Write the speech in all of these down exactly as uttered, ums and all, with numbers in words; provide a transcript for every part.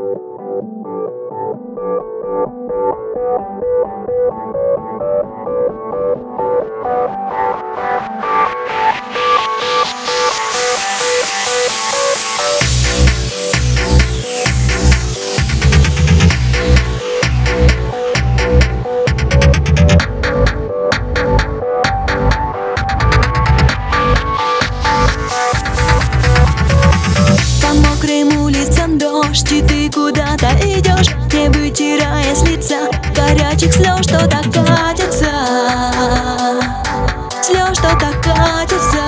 И ты куда-то идешь, не вытирая с лица горячих слез, что-то катится, слез, что-то катится.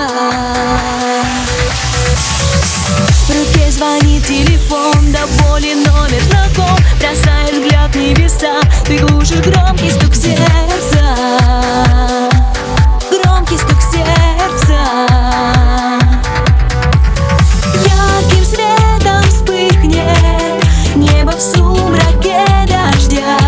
В руке звонит телефон, до боли номер знаком. Бросаешь взгляд в небеса, ты глушишь громкий стук сердца, громкий стук сердца. Ярким светом вспыхнет небо в сумраке дождя,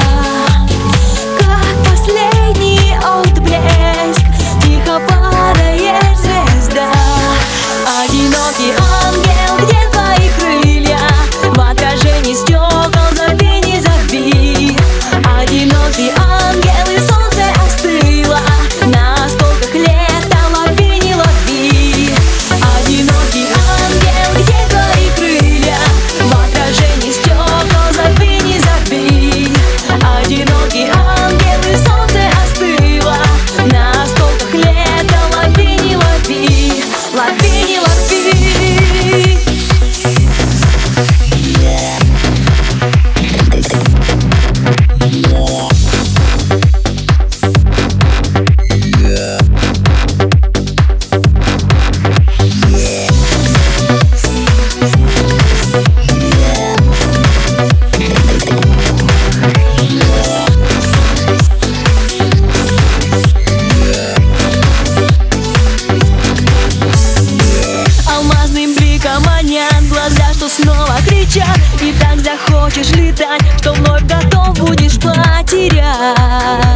как последний отблеск тихо падает звезда. Одинокий ангел, где твои крылья? В отражении стекол зови, не зови. Одинокий ангел, и солнце остыло на осколках лета, лови, не лови. Одинокий ангел, где твои крылья? В отражении стекол зови, не зови. Одинокий ангел, и солнце остыло на осколках лета, лови, не лови. Лови, не лови. Глаза, что снова кричат, и так захочешь летать, что вновь готов будешь потерять.